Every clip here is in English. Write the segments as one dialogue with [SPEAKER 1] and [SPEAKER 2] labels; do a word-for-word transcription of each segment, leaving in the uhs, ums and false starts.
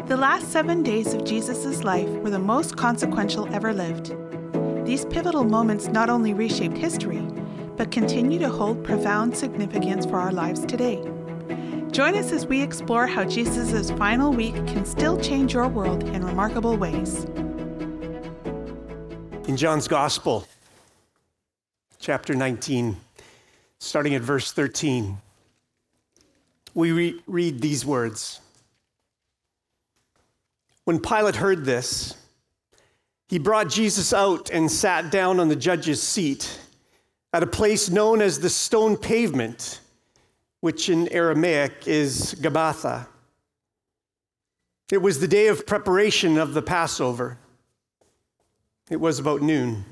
[SPEAKER 1] The last seven days of Jesus' life were the most consequential ever lived. These pivotal moments not only reshaped history, but continue to hold profound significance for our lives today. Join us as we explore how Jesus' final week can still change your world in remarkable ways.
[SPEAKER 2] In John's Gospel, chapter nineteen, starting at verse thirteen, we re- read these words. When Pilate heard this, he brought Jesus out and sat down on the judge's seat at a place known as the Stone Pavement, which in Aramaic is Gabbatha. It was the day of preparation of the Passover. It was about noon.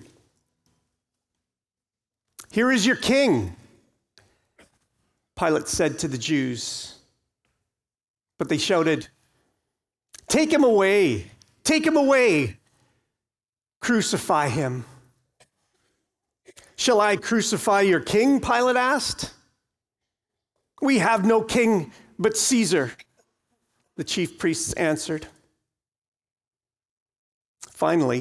[SPEAKER 2] "Here is your king," Pilate said to the Jews. But they shouted, "Take him away! Take him away! Crucify him!" "Shall I crucify your king?" Pilate asked. "We have no king but Caesar," the chief priests answered. Finally,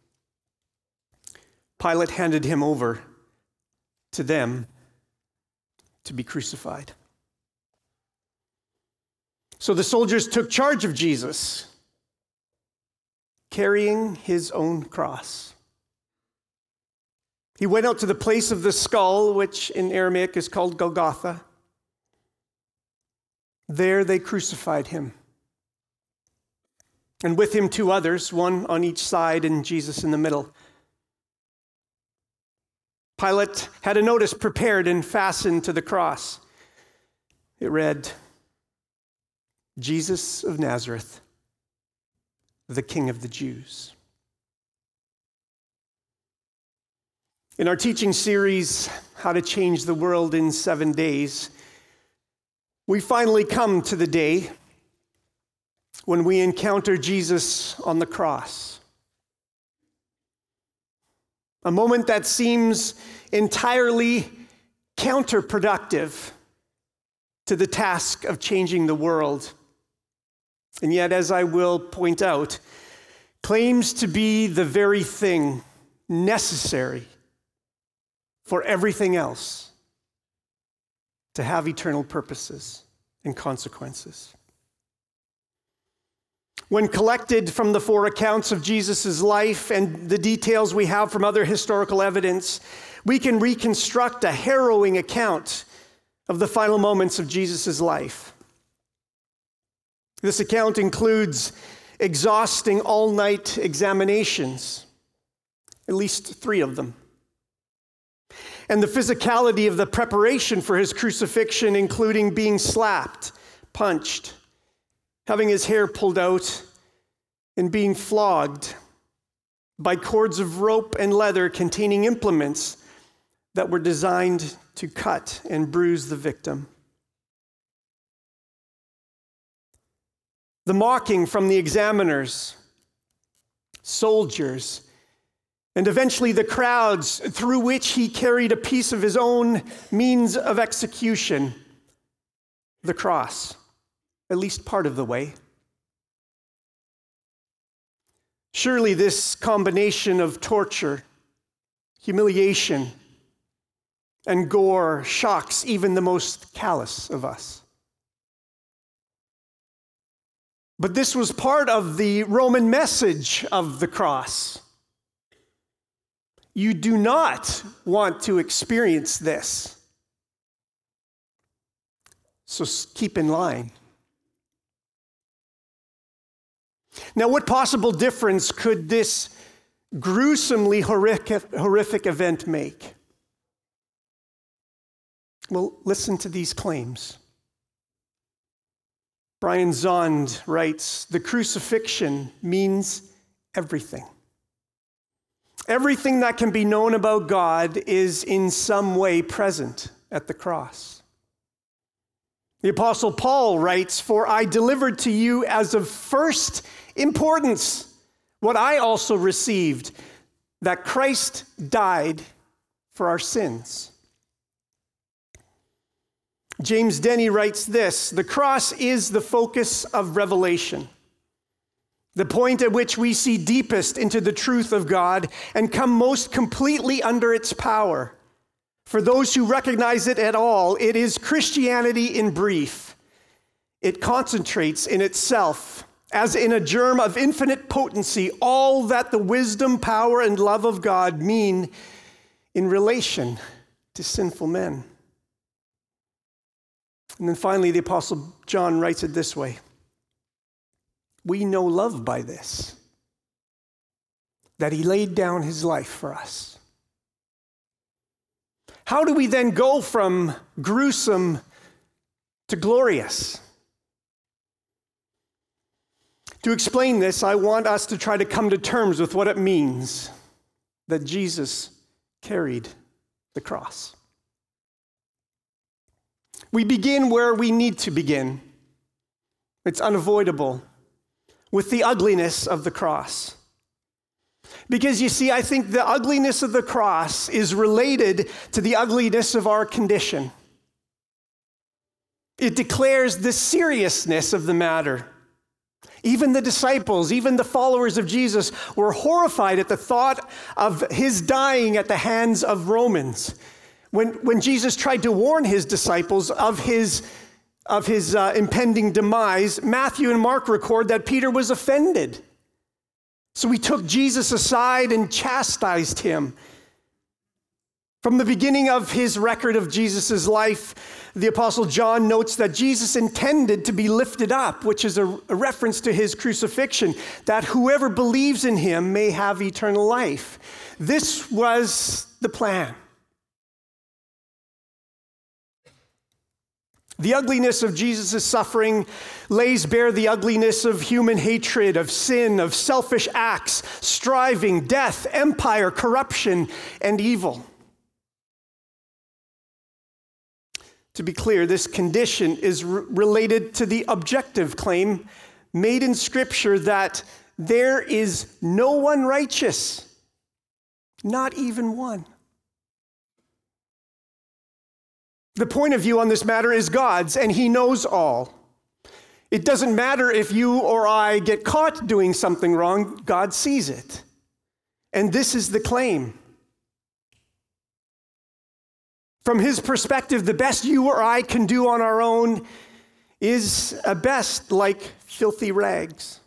[SPEAKER 2] Pilate handed him over to them to be crucified. So the soldiers took charge of Jesus, carrying his own cross. He went out to the place of the skull, which in Aramaic is called Golgotha. There they crucified him. And with him two others, one on each side and Jesus in the middle. Pilate had a notice prepared and fastened to the cross. It read, "Jesus of Nazareth, the King of the Jews." In our teaching series, How to Change the World in Seven Days, we finally come to the day when we encounter Jesus on the cross. A moment that seems entirely counterproductive to the task of changing the world. And yet, as I will point out, claims to be the very thing necessary for everything else to have eternal purposes and consequences. When collected from the four accounts of Jesus' life and the details we have from other historical evidence, we can reconstruct a harrowing account of the final moments of Jesus' life. This account includes exhausting all-night examinations, at least three of them. And the physicality of the preparation for his crucifixion, including being slapped, punched, having his hair pulled out, and being flogged by cords of rope and leather containing implements that were designed to cut and bruise the victim. The mocking from the examiners, soldiers, and eventually the crowds through which he carried a piece of his own means of execution, the cross, at least part of the way. Surely this combination of torture, humiliation, and gore shocks even the most callous of us. But this was part of the Roman message of the cross. You do not want to experience this. So keep in line. Now, what possible difference could this gruesomely horrific, horrific event make? Well, listen to these claims. Brian Zond writes, "The crucifixion means everything. Everything that can be known about God is in some way present at the cross." The Apostle Paul writes, "For I delivered to you as of first importance what I also received, that Christ died for our sins." James Denney writes this, "The cross is the focus of revelation. the point at which we see deepest into the truth of God and come most completely under its power. For those who recognize it at all, it is Christianity in brief. It concentrates in itself, as in a germ of infinite potency, all that the wisdom, power, and love of God mean in relation to sinful men. And then finally, the Apostle John writes it this way: we know love by this, that he laid down his life for us. How do we then go from gruesome to glorious? To explain this, I want us to try to come to terms with what it means that Jesus carried the cross. We begin where we need to begin. It's unavoidable, with the ugliness of the cross. Because you see, I think the ugliness of the cross is related to the ugliness of our condition. It declares the seriousness of the matter. Even the disciples, even the followers of Jesus were horrified at the thought of his dying at the hands of Romans. When, when Jesus tried to warn his disciples of his, of his uh, impending demise, Matthew and Mark record that Peter was offended. So he took Jesus aside and chastised him. From the beginning of his record of Jesus' life, the Apostle John notes that Jesus intended to be lifted up, which is a, a reference to his crucifixion, that whoever believes in him may have eternal life. This was the plan. The ugliness of Jesus' suffering lays bare the ugliness of human hatred, of sin, of selfish acts, striving, death, empire, corruption, and evil. To be clear, this condition is re- related to the objective claim made in Scripture that there is no one righteous, not even one. The point of view on this matter is God's, and he knows all. It doesn't matter if you or I get caught doing something wrong, God sees it. And this is the claim. From his perspective, the best you or I can do on our own is at best like filthy rags.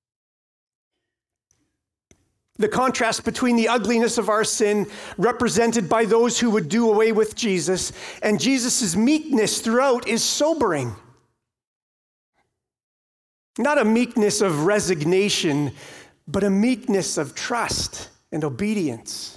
[SPEAKER 2] The contrast between the ugliness of our sin, represented by those who would do away with Jesus, and Jesus' meekness throughout is sobering. Not a meekness of resignation, but a meekness of trust and obedience.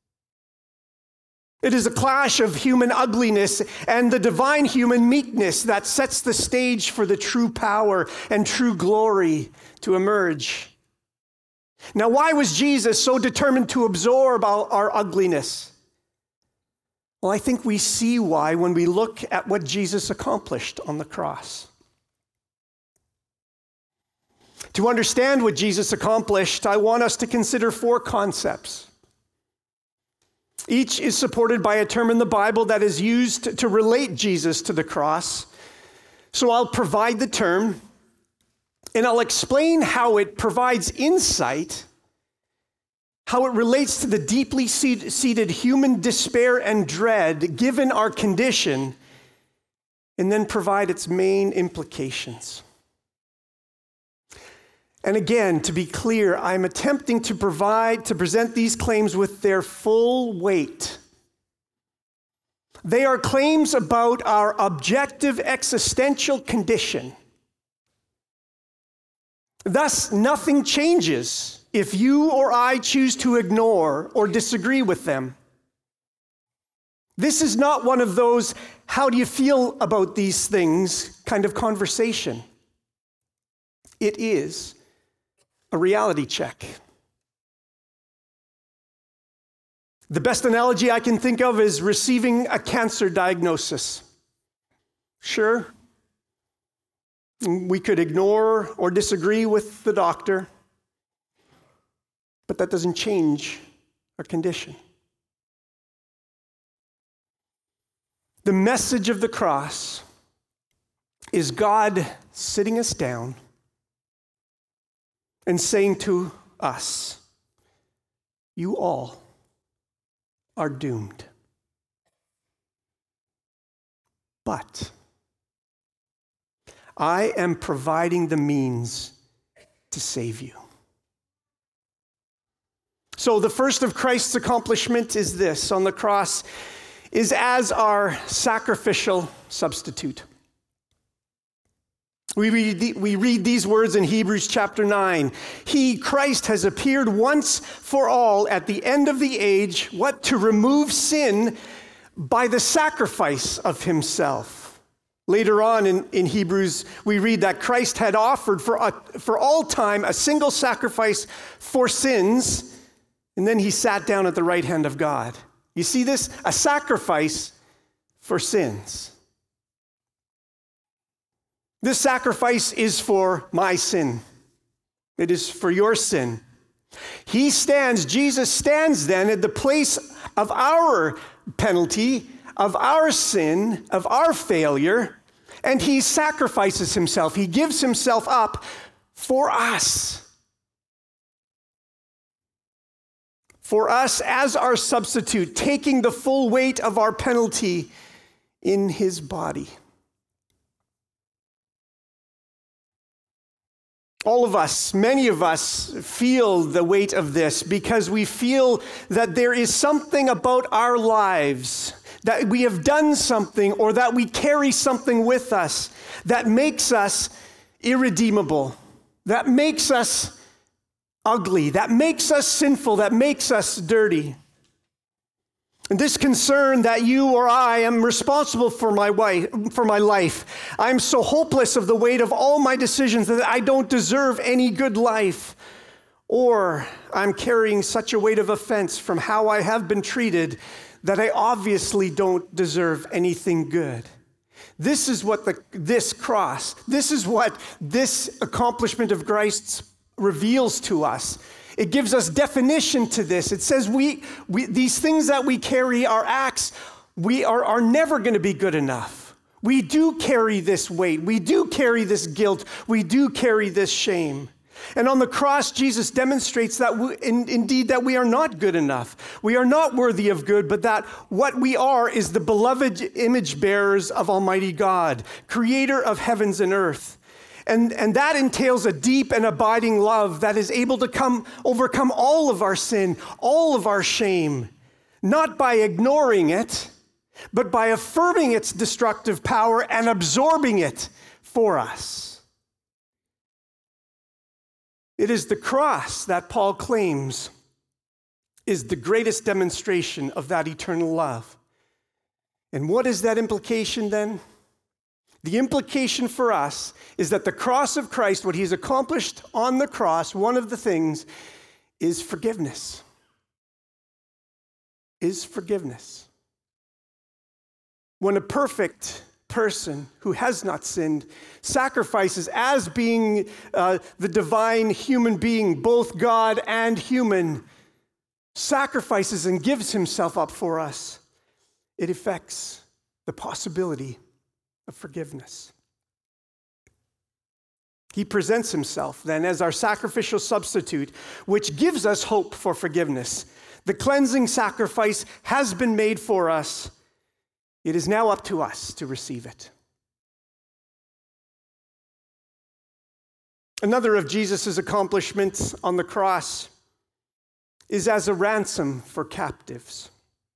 [SPEAKER 2] It is a clash of human ugliness and the divine human meekness that sets the stage for the true power and true glory to emerge. Now, why was Jesus so determined to absorb our, our ugliness? Well, I think we see why when we look at what Jesus accomplished on the cross. To understand what Jesus accomplished, I want us to consider four concepts. Each is supported by a term in the Bible that is used to relate Jesus to the cross. So I'll provide the term, and I'll explain how it provides insight, how it relates to the deeply seated human despair and dread given our condition, and then provide its main implications. And again, to be clear, I'm attempting to provide, to present these claims with their full weight. They are claims about our objective existential condition. Thus, nothing changes if you or I choose to ignore or disagree with them. This is not one of those, how do you feel about these things kind of conversation. It is a reality check. The best analogy I can think of is receiving a cancer diagnosis. Sure, we could ignore or disagree with the doctor, but that doesn't change our condition. The message of the cross is God sitting us down, and saying to us, you all are doomed. But I am providing the means to save you. So the first of Christ's accomplishment is this on the cross, is as our sacrificial substitute. We read, the, we read these words in Hebrews chapter nine. He, Christ, has appeared once for all at the end of the age, what? To remove sin by the sacrifice of himself. Later on in, in Hebrews, we read that Christ had offered for, a, for all time a single sacrifice for sins, and then he sat down at the right hand of God. You see this? A sacrifice for sins. This sacrifice is for my sin. It is for your sin. He stands, Jesus stands then at the place of our penalty, of our sin, of our failure, and he sacrifices himself. He gives himself up for us. For us as our substitute, taking the full weight of our penalty in his body. All of us, many of us, feel the weight of this because we feel that there is something about our lives, that we have done something or that we carry something with us that makes us irredeemable, that makes us ugly, that makes us sinful, that makes us dirty. And this concern that you or I am responsible for my wife, for my life. I'm so hopeless of the weight of all my decisions that I don't deserve any good life. Or I'm carrying such a weight of offense from how I have been treated that I obviously don't deserve anything good. This is what the this cross, this is what this accomplishment of Christ reveals to us. It gives us definition to this. It says we, we these things that we carry, our acts, we are, are never going to be good enough. We do carry this weight. We do carry this guilt. We do carry this shame. And on the cross, Jesus demonstrates that we, in, indeed that we are not good enough. We are not worthy of good, but that what we are is the beloved image bearers of Almighty God, creator of heavens and earth. And, and that entails a deep and abiding love that is able to come overcome all of our sin, all of our shame, not by ignoring it, but by affirming its destructive power and absorbing it for us. It is the cross that Paul claims is the greatest demonstration of that eternal love. And what is that implication then? The implication for us is that the cross of Christ, what he's accomplished on the cross, one of the things is forgiveness. Is forgiveness. When a perfect person who has not sinned sacrifices as being uh, the divine human being, both God and human, sacrifices and gives himself up for us, it affects the possibility of forgiveness. He presents himself then as our sacrificial substitute, which gives us hope for forgiveness. The cleansing sacrifice has been made for us. It is now up to us to receive it. Another of Jesus' accomplishments on the cross is as a ransom for captives.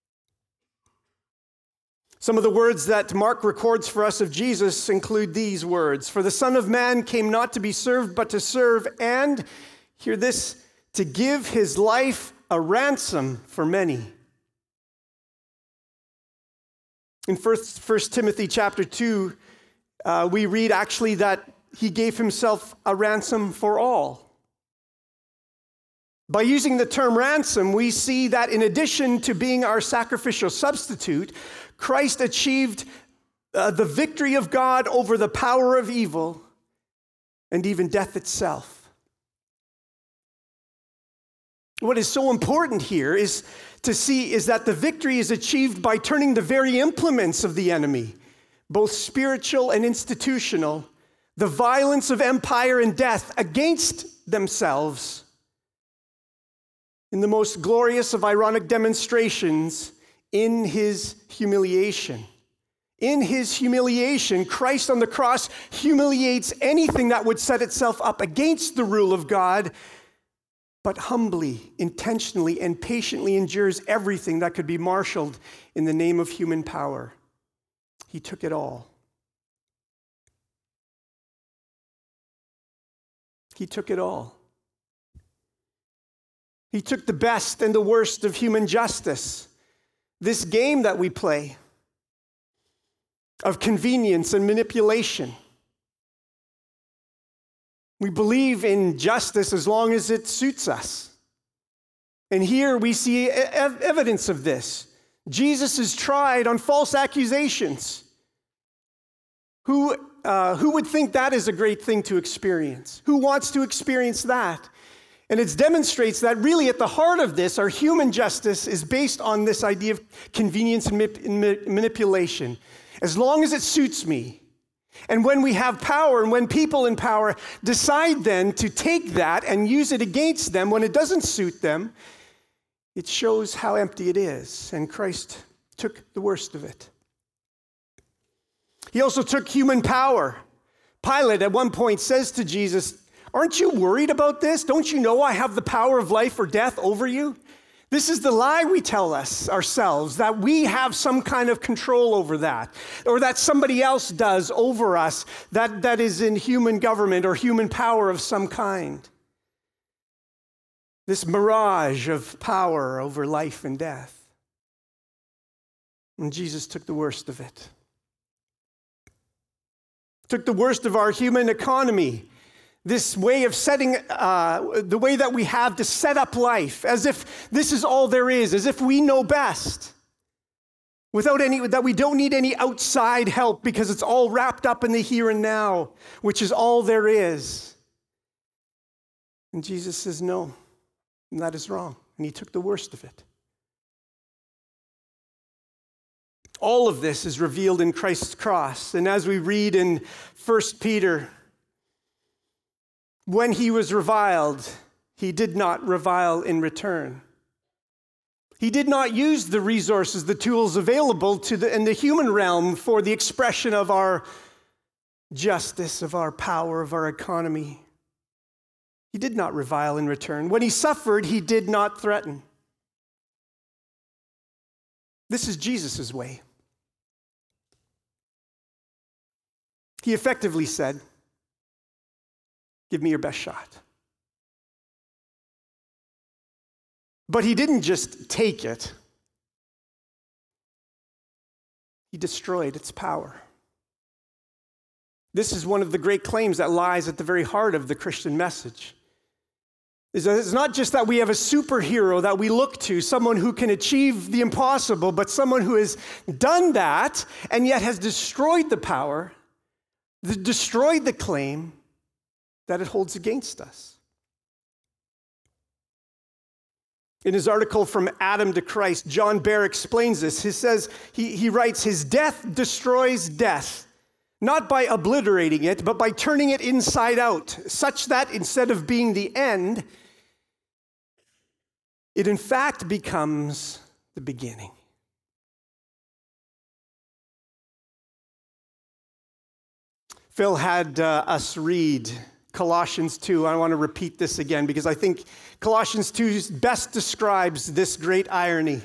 [SPEAKER 2] Some of the words that Mark records for us of Jesus include these words: "For the Son of Man came not to be served, but to serve, and," hear this, "to give his life a ransom for many." In First Timothy chapter two, uh, we read actually that he gave himself a ransom for all. By using the term ransom, we see that in addition to being our sacrificial substitute, Christ achieved uh, the victory of God over the power of evil and even death itself. What is so important here is to see is that the victory is achieved by turning the very implements of the enemy, both spiritual and institutional, the violence of empire and death, against themselves in the most glorious of ironic demonstrations in his humiliation. In his humiliation, Christ on the cross humiliates anything that would set itself up against the rule of God, but humbly, intentionally, and patiently endures everything that could be marshaled in the name of human power. He took it all. He took it all. He took the best and the worst of human justice. This game that we play of convenience and manipulation. We believe in justice as long as it suits us. And here we see ev- evidence of this. Jesus is tried on false accusations. Who, uh, who would think that is a great thing to experience? Who wants to experience that? And it demonstrates that really at the heart of this, our human justice is based on this idea of convenience and manip- manipulation. As long as it suits me. And when we have power and when people in power decide then to take that and use it against them when it doesn't suit them, it shows how empty it is. And Christ took the worst of it. He also took human power. Pilate at one point says to Jesus, "Aren't you worried about this? Don't you know I have the power of life or death over you?" This is the lie we tell us ourselves, that we have some kind of control over that, or that somebody else does over us that, that is in human government or human power of some kind. This mirage of power over life and death. And Jesus took the worst of it. Took the worst of our human economy. This way of setting, uh, the way that we have to set up life, as if this is all there is, as if we know best, without any, that we don't need any outside help because it's all wrapped up in the here and now, which is all there is. And Jesus says, no, and that is wrong. And he took the worst of it. All of this is revealed in Christ's cross. And as we read in First Peter, when he was reviled, he did not revile in return. He did not use the resources, the tools available to the, in the human realm for the expression of our justice, of our power, of our economy. He did not revile in return. When he suffered, he did not threaten. This is Jesus' way. He effectively said, "Give me your best shot." But he didn't just take it. He destroyed its power. This is one of the great claims that lies at the very heart of the Christian message. It's not just that we have a superhero that we look to, someone who can achieve the impossible, but someone who has done that and yet has destroyed the power, destroyed the claim that it holds against us. In his article From Adam to Christ, John Behr explains this. He says, he, he writes, his death destroys death, not by obliterating it, but by turning it inside out, such that instead of being the end, it in fact becomes the beginning. Phil had uh, us read Colossians two. I want to repeat this again because I think Colossians two best describes this great irony.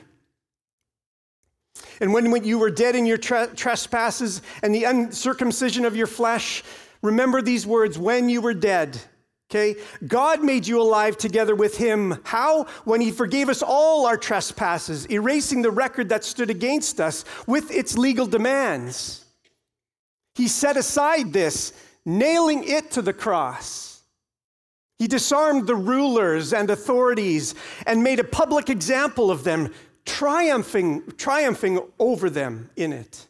[SPEAKER 2] And when, when you were dead in your tre- trespasses and the uncircumcision of your flesh, remember these words, when you were dead, okay? God made you alive together with him. How? When he forgave us all our trespasses, erasing the record that stood against us with its legal demands. He set aside this, nailing it to the cross. He disarmed the rulers and authorities and made a public example of them, triumphing, triumphing over them in it.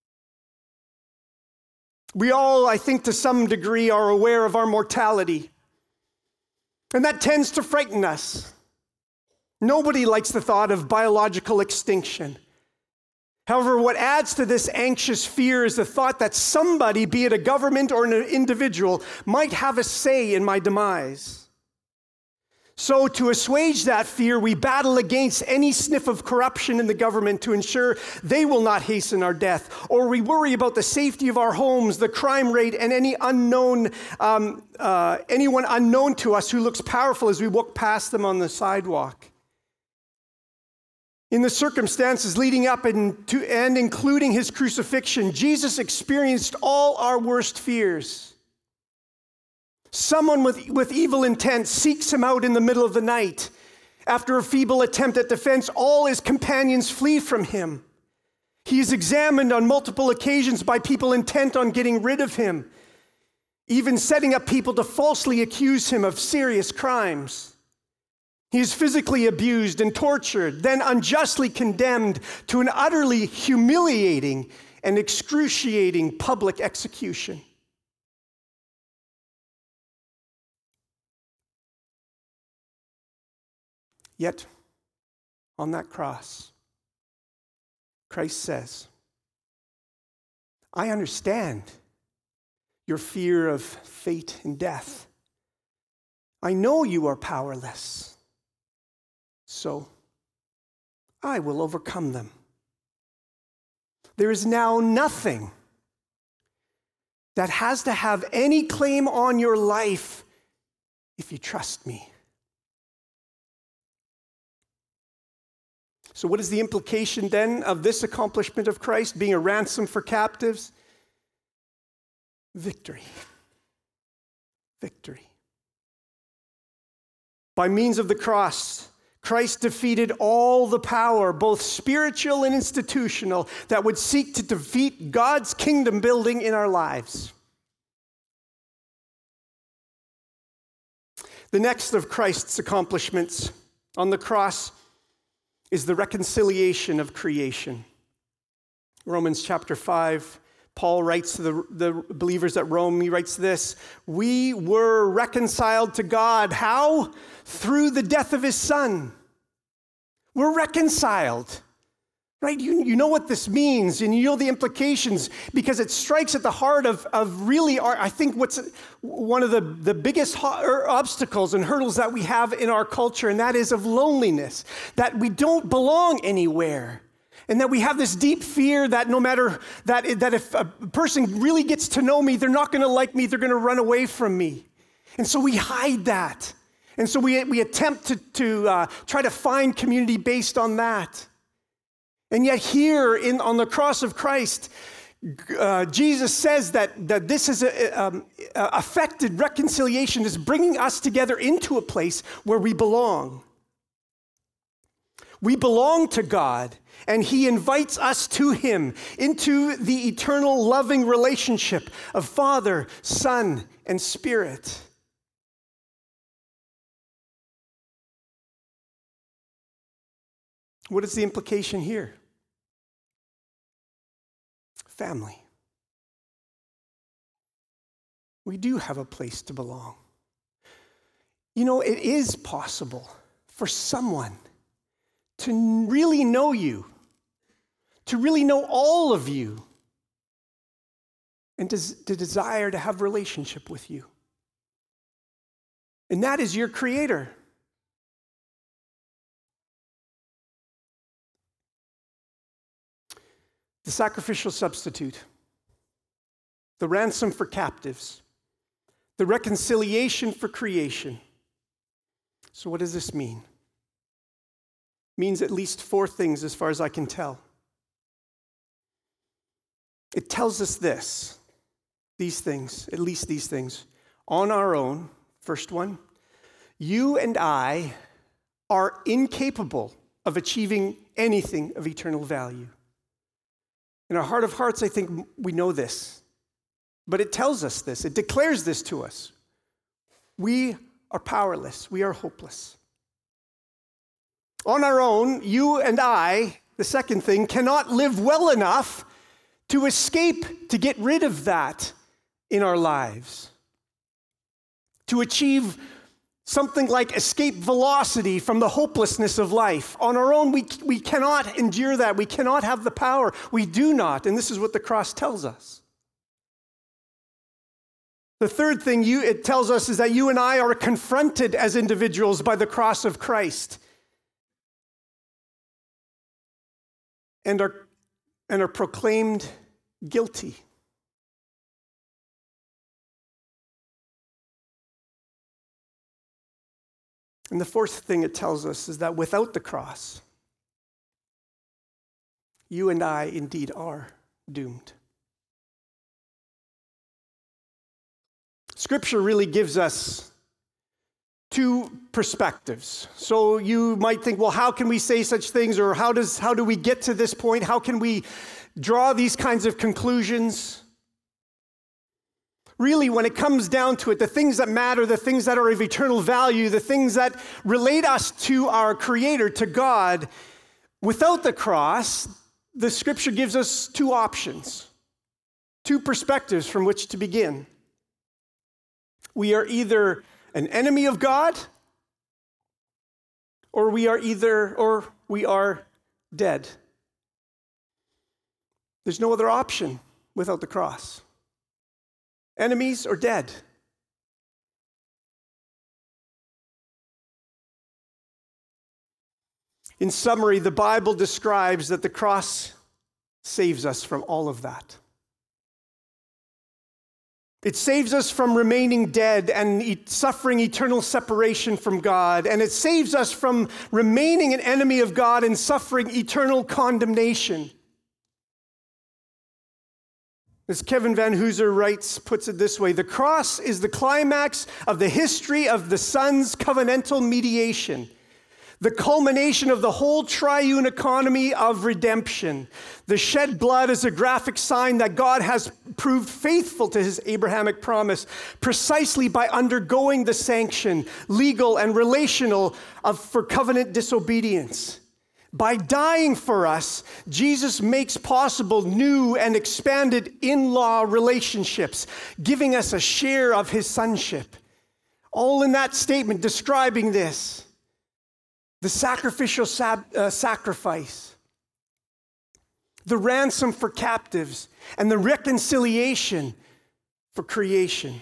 [SPEAKER 2] We all, I think, to some degree are aware of our mortality, and that tends to frighten us. Nobody likes the thought of biological extinction. However, what adds to this anxious fear is the thought that somebody, be it a government or an individual, might have a say in my demise. So to assuage that fear, we battle against any sniff of corruption in the government to ensure they will not hasten our death. Or we worry about the safety of our homes, the crime rate, and any unknown, um, uh, anyone unknown to us who looks powerful as we walk past them on the sidewalk. In the circumstances leading up and, to, and including his crucifixion, Jesus experienced all our worst fears. Someone with, with evil intent seeks him out in the middle of the night. After a feeble attempt at defense, all his companions flee from him. He is examined on multiple occasions by people intent on getting rid of him, even setting up people to falsely accuse him of serious crimes. He is physically abused and tortured, then unjustly condemned to an utterly humiliating and excruciating public execution. Yet, on that cross, Christ says, I understand your fear of fate and death. I know you are powerless, so I will overcome them. There is now nothing that has to have any claim on your life if you trust me. So what is the implication then of this accomplishment of Christ, being a ransom for captives? Victory. Victory. By means of the cross, Christ defeated all the power, both spiritual and institutional, that would seek to defeat God's kingdom building in our lives. The next of Christ's accomplishments on the cross is the reconciliation of creation. Romans chapter five, Paul writes to the, the believers at Rome, he writes this, we were reconciled to God. How? Through the death of his son. We're reconciled. Right? You, you know what this means, and you know the implications, because it strikes at the heart of, of really, our, I think, what's one of the, the biggest ho- obstacles and hurdles that we have in our culture, and that is of loneliness, that we don't belong anywhere, and that we have this deep fear that no matter, that, that if a person really gets to know me, they're not going to like me, they're going to run away from me. And so we hide that. And so we, we attempt to, to uh, try to find community based on that. And yet here in, on the cross of Christ, uh, Jesus says that, that this is a, um, a affected reconciliation, is bringing us together into a place where we belong. We belong to God, and he invites us to him into the eternal loving relationship of Father, Son, and Spirit. What is the implication here? Family. We do have a place to belong. You know, it is possible for someone to really know you, to really know all of you, and to, to desire to have a relationship with you. And that is your Creator. The sacrificial substitute, the ransom for captives, the reconciliation for creation. So what does this mean? It means at least four things as far as I can tell. It tells us this, these things, at least these things. On our own, first one, you and I are incapable of achieving anything of eternal value. In our heart of hearts, I think we know this. But it tells us this. It declares this to us. We are powerless. We are hopeless. On our own, you and I, the second thing, cannot live well enough to escape, to get rid of that in our lives. To achieve something like escape velocity from the hopelessness of life. On our own, we, we cannot endure that. We cannot have the power. We do not. And this is what the cross tells us. The third thing you, it tells us is that you and I are confronted as individuals by the cross of Christ and are, and are proclaimed guilty. And the fourth thing it tells us is that without the cross, you and I indeed are doomed. Scripture really gives us two perspectives. So you might think, well, how can we say such things? Or how does how do we get to this point? How can we draw these kinds of conclusions? Really, when it comes down to it, the things that matter, the things that are of eternal value, the things that relate us to our Creator, to God, without the cross, the Scripture gives us two options, two perspectives from which to begin. We are either an enemy of God, or we are either, or we are dead. There's no other option without the cross. Enemies or dead. In summary, the Bible describes that the cross saves us from all of that. It saves us from remaining dead and e- suffering eternal separation from God. And it saves us from remaining an enemy of God and suffering eternal condemnation. As Kevin Van Hooser writes, puts it this way, the cross is the climax of the history of the Son's covenantal mediation, the culmination of the whole triune economy of redemption. The shed blood is a graphic sign that God has proved faithful to his Abrahamic promise precisely by undergoing the sanction, legal and relational, of for covenant disobedience. By dying for us, Jesus makes possible new and expanded in-law relationships, giving us a share of his sonship. All in that statement describing this. The sacrificial sab- uh, sacrifice, the ransom for captives, and the reconciliation for creation.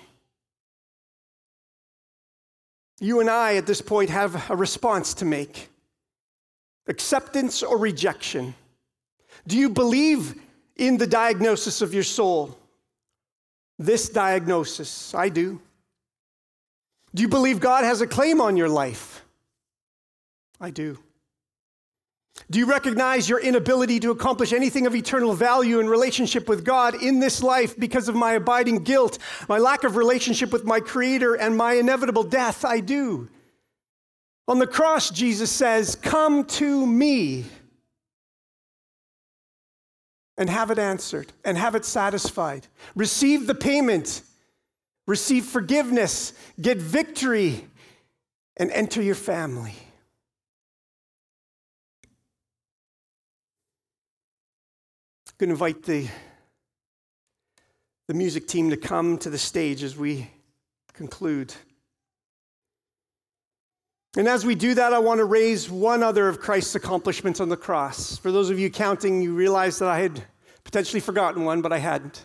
[SPEAKER 2] You and I at this point have a response to make. Acceptance or rejection. Do you believe in the diagnosis of your soul? This diagnosis, I do. Do you believe God has a claim on your life? I do. Do you recognize your inability to accomplish anything of eternal value in relationship with God in this life because of my abiding guilt, my lack of relationship with my Creator, and my inevitable death? I do. On the cross, Jesus says, "Come to me and have it answered and have it satisfied. Receive the payment, receive forgiveness, get victory, and enter your family." I'm going to invite the, the music team to come to the stage as we conclude. And as we do that, I want to raise one other of Christ's accomplishments on the cross. For those of you counting, you realize that I had potentially forgotten one, but I hadn't.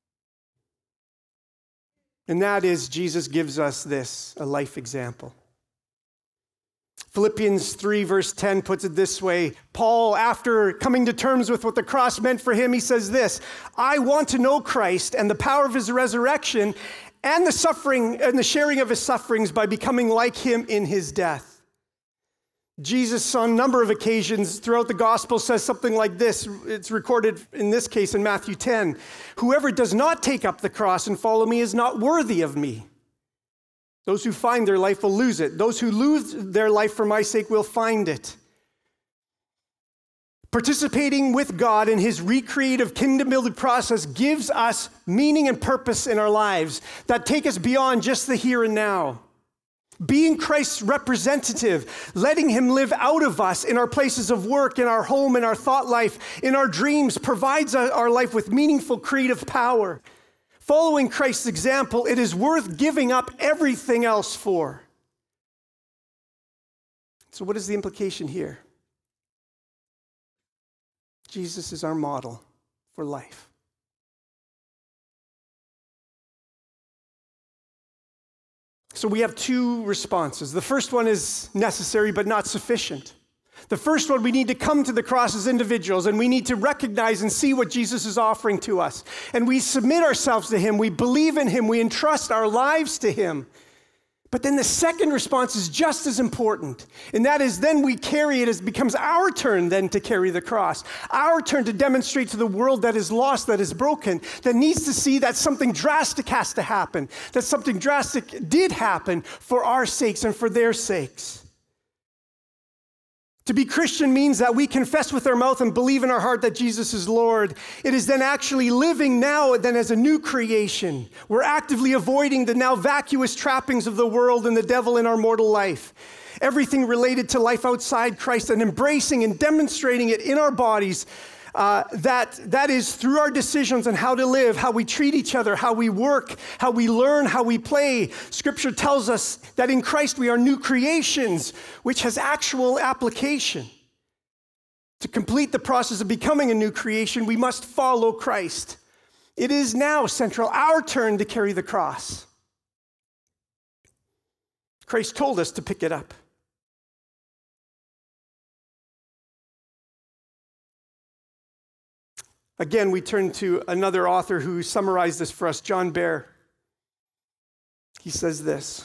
[SPEAKER 2] And that is, Jesus gives us this, a life example. Philippians three verse ten puts it this way. Paul, after coming to terms with what the cross meant for him, he says this, "I want to know Christ and the power of his resurrection and the suffering and the sharing of his sufferings by becoming like him in his death." Jesus, on a number of occasions throughout the gospel, says something like this. It's recorded in this case in Matthew ten. "Whoever does not take up the cross and follow me is not worthy of me. Those who find their life will lose it. Those who lose their life for my sake will find it." Participating with God in his recreative kingdom-building process gives us meaning and purpose in our lives that take us beyond just the here and now. Being Christ's representative, letting him live out of us in our places of work, in our home, in our thought life, in our dreams, provides our life with meaningful creative power. Following Christ's example, it is worth giving up everything else for. So what is the implication here? Jesus is our model for life. So we have two responses. The first one is necessary but not sufficient. The first one, we need to come to the cross as individuals, and we need to recognize and see what Jesus is offering to us. And we submit ourselves to him, we believe in him, we entrust our lives to him. But then the second response is just as important, and that is then we carry it as it becomes our turn then to carry the cross, our turn to demonstrate to the world that is lost, that is broken, that needs to see that something drastic has to happen, that something drastic did happen for our sakes and for their sakes. To be Christian means that we confess with our mouth and believe in our heart that Jesus is Lord. It is then actually living now then as a new creation. We're actively avoiding the now vacuous trappings of the world and the devil in our mortal life. Everything related to life outside Christ, and embracing and demonstrating it in our bodies. Uh, that, that is through our decisions on how to live, how we treat each other, how we work, how we learn, how we play. Scripture tells us that in Christ we are new creations, which has actual application. To complete the process of becoming a new creation, we must follow Christ. It is now central, our turn to carry the cross. Christ told us to pick it up. Again, we turn to another author who summarized this for us, John Behr. He says this: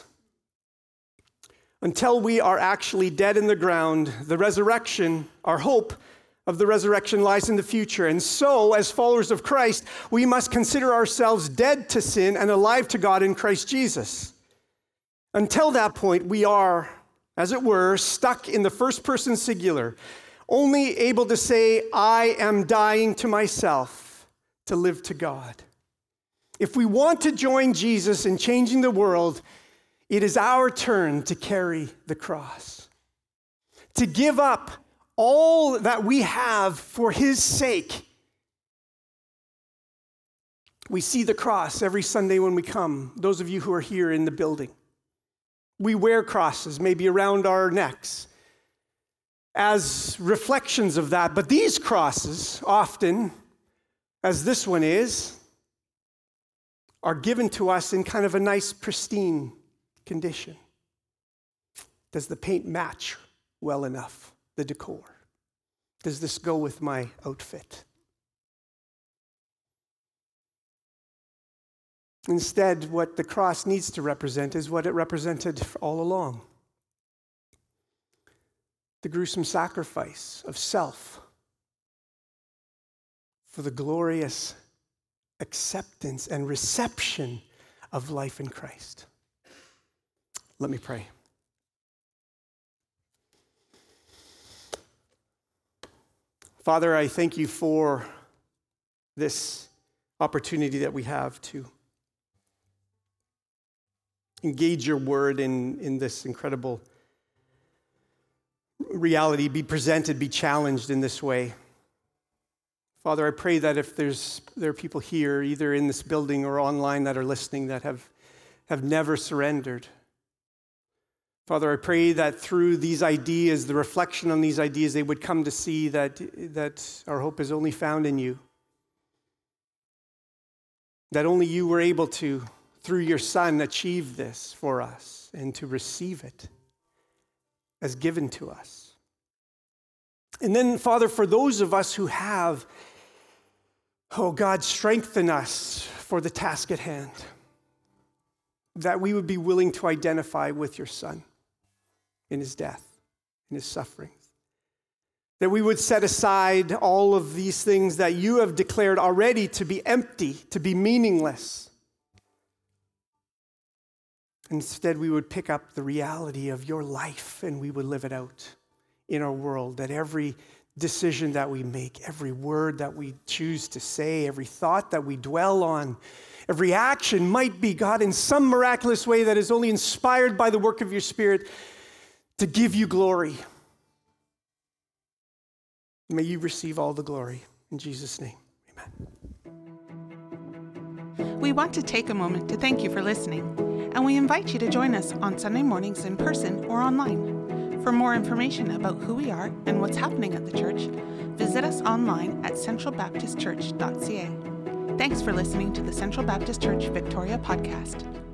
[SPEAKER 2] until we are actually dead in the ground, the resurrection, our hope of the resurrection lies in the future. And so, as followers of Christ, we must consider ourselves dead to sin and alive to God in Christ Jesus. Until that point, we are, as it were, stuck in the first person singular, only able to say, I am dying to myself to live to God. If we want to join Jesus in changing the world, it is our turn to carry the cross, to give up all that we have for his sake. We see the cross every Sunday when we come, those of you who are here in the building. We wear crosses, maybe around our necks, as reflections of that. But these crosses, often, as this one is, are given to us in kind of a nice, pristine condition. Does the paint match well enough the decor? Does this go with my outfit? Instead, what the cross needs to represent is what it represented all along. The gruesome sacrifice of self for the glorious acceptance and reception of life in Christ. Let me pray. Father, I thank you for this opportunity that we have to engage your word in, in this incredible reality, be presented, be challenged in this way. Father, I pray that if there's there are people here, either in this building or online, that are listening that have, have never surrendered. Father, I pray that through these ideas, the reflection on these ideas, they would come to see that, that our hope is only found in you. That only you were able to, through your Son, achieve this for us and to receive it as given to us. And then, Father, for those of us who have, oh God, strengthen us for the task at hand, that we would be willing to identify with your Son in his death, in his sufferings. That we would set aside all of these things that you have declared already to be empty, to be meaningless. Instead, we would pick up the reality of your life and we would live it out in our world. That every decision that we make, every word that we choose to say, every thought that we dwell on, every action might be, God, in some miraculous way that is only inspired by the work of your Spirit to give you glory. May you receive all the glory. In Jesus' name, amen.
[SPEAKER 1] We want to take a moment to thank you for listening, and we invite you to join us on Sunday mornings in person or online. For more information about who we are and what's happening at the church, visit us online at central baptist church dot c a. Thanks for listening to the Central Baptist Church Victoria podcast.